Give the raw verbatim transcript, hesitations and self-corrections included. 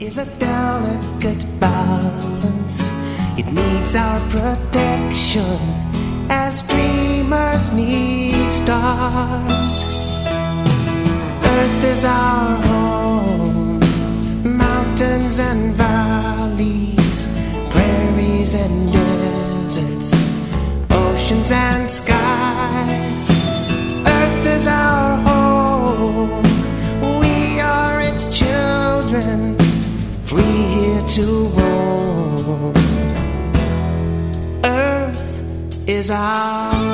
is a delicate balance. It needs our protection as dreamers need stars. Earth is our home, mountains and valleys, prairies and deserts, oceans and skies. Earth is our home, we are its children, free here to roam. Earth is our